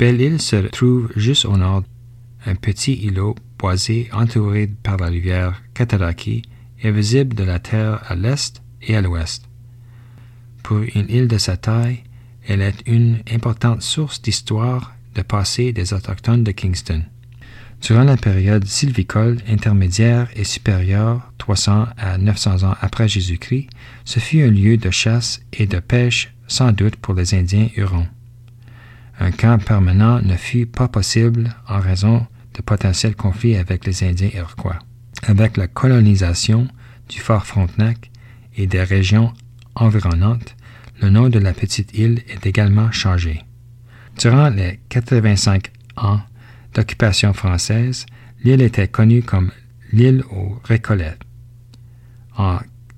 Belle-Île se trouve juste au nord, un petit îlot boisé entouré par la rivière Cataraqui est visible de la terre à l'est et à l'ouest. Pour une île de sa taille, elle est une importante source d'histoire de passé des Autochtones de Kingston. Durant la période sylvicole intermédiaire et supérieure, 300 à 900 ans après Jésus-Christ, ce fut un lieu de chasse et de pêche sans doute pour les Indiens Hurons. Un camp permanent ne fut pas possible en raison de potentiels conflits avec les Indiens Iroquois. Avec la colonisation du fort Frontenac et des régions environnantes, le nom de la petite île est également changé. Durant les 85 ans d'occupation française, l'île était connue comme l'île aux Récollets. En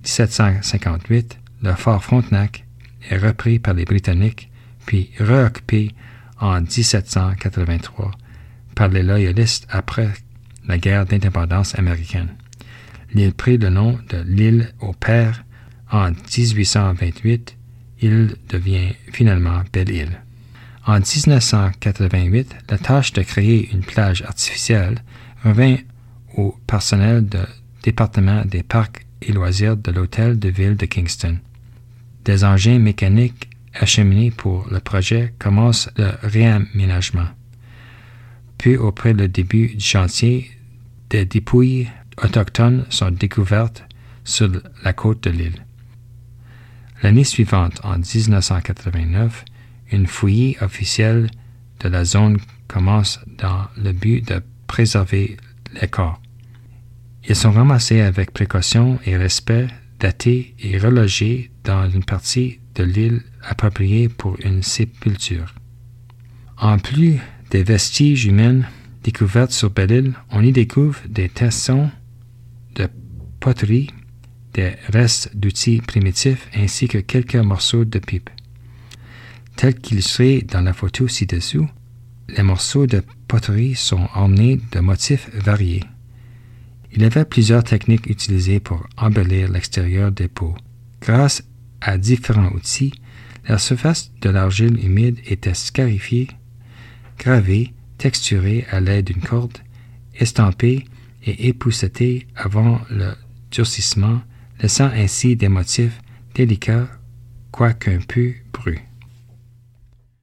1758, le fort Frontenac est repris par les Britanniques, puis réoccupé en 1783 par les Loyalistes après la guerre d'indépendance américaine. L'île prit le nom de l'île aux Pères. En 1828, il devient finalement Belle-Île. En 1988, la tâche de créer une plage artificielle revint au personnel du département des parcs et loisirs de l'hôtel de ville de Kingston. Des engins mécaniques acheminés pour le projet commencent le réaménagement. Puis, après le début du chantier, des dépouilles autochtones sont découvertes sur la côte de l'île. L'année suivante, en 1989, une fouillie officielle de la zone commence dans le but de préserver les corps. Ils sont ramassés avec précaution et respect, datés et relogés dans une partie de l'île appropriée pour une sépulture. En plus des vestiges humains découverts sur Belle-Île, on y découvre des tessons de poterie, des restes d'outils primitifs ainsi que quelques morceaux de pipe. Tels qu'illustrés dans la photo ci-dessous, les morceaux de poterie sont ornés de motifs variés. Il y avait plusieurs techniques utilisées pour embellir l'extérieur des pots. Grâce à différents outils, la surface de l'argile humide était scarifiée, gravée, texturée à l'aide d'une corde, estampée et époussetée avant le durcissement, laissant ainsi des motifs délicats quoiqu'un peu brus.